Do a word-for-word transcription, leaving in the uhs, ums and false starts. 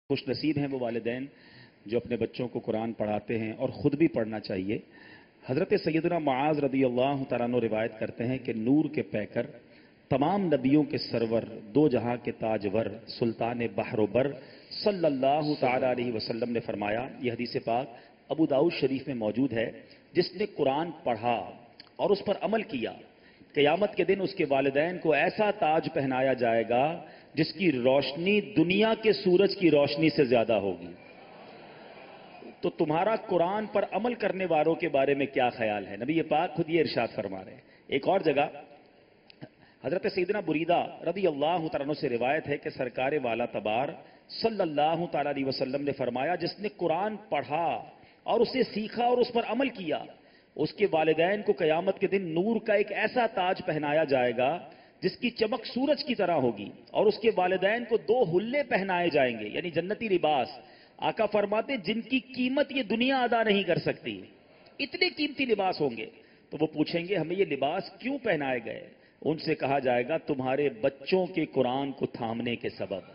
خوش نصیب ہیں وہ والدین جو اپنے بچوں کو قرآن پڑھاتے ہیں اور خود بھی پڑھنا چاہیے۔ حضرت سیدنا معاذ رضی اللہ تعالیٰ عنہ روایت کرتے ہیں کہ نور کے پیکر، تمام نبیوں کے سرور، دو جہاں کے تاجور، سلطان بحر و بر صلی اللہ تعالیٰ علیہ وسلم نے فرمایا، یہ حدیث پاک ابو داؤد شریف میں موجود ہے، جس نے قرآن پڑھا اور اس پر عمل کیا، قیامت کے دن اس کے والدین کو ایسا تاج پہنایا جائے گا جس کی روشنی دنیا کے سورج کی روشنی سے زیادہ ہوگی۔ تو تمہارا قرآن پر عمل کرنے والوں کے بارے میں کیا خیال ہے؟ نبی پاک خود یہ ارشاد فرما رہے ہیں۔ ایک اور جگہ حضرت سیدنا بریدہ رضی اللہ تعالیٰ عنہ سے روایت ہے کہ سرکار والا تبار صلی اللہ تعالیٰ علیہ وسلم نے فرمایا، جس نے قرآن پڑھا اور اسے سیکھا اور اس پر عمل کیا، اس کے والدین کو قیامت کے دن نور کا ایک ایسا تاج پہنایا جائے گا جس کی چمک سورج کی طرح ہوگی، اور اس کے والدین کو دو حلے پہنائے جائیں گے، یعنی جنتی لباس۔ آقا فرماتے جن کی قیمت یہ دنیا ادا نہیں کر سکتی، اتنے قیمتی لباس ہوں گے۔ تو وہ پوچھیں گے ہمیں یہ لباس کیوں پہنائے گئے؟ ان سے کہا جائے گا تمہارے بچوں کے قرآن کو تھامنے کے سبب۔